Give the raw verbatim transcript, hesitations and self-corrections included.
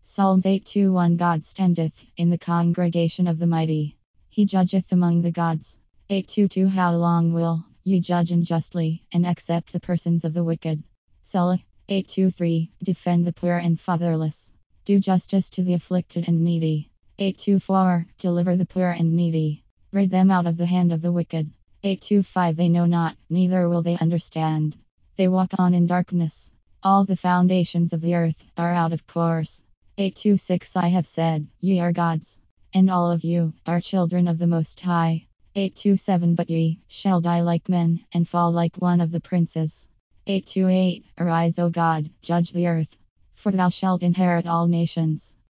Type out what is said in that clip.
Psalms eight to one. God standeth in the congregation of the mighty. He judgeth among the gods. eight to two. How long will ye judge unjustly, and accept the persons of the wicked? Selah. eight to three. Defend the poor and fatherless. Do justice to the afflicted and needy. eight to four. Deliver the poor and needy. Rid them out of the hand of the wicked. eight to five. They know not, neither will they understand. They walk on in darkness. All the foundations of the earth are out of course. eight to six. I have said, ye are gods, and all of you are children of the Most High. eight to seven. But ye shall die like men, and fall like one of the princes. eight to eight. Arise, O God, judge the earth, for thou shalt inherit all nations.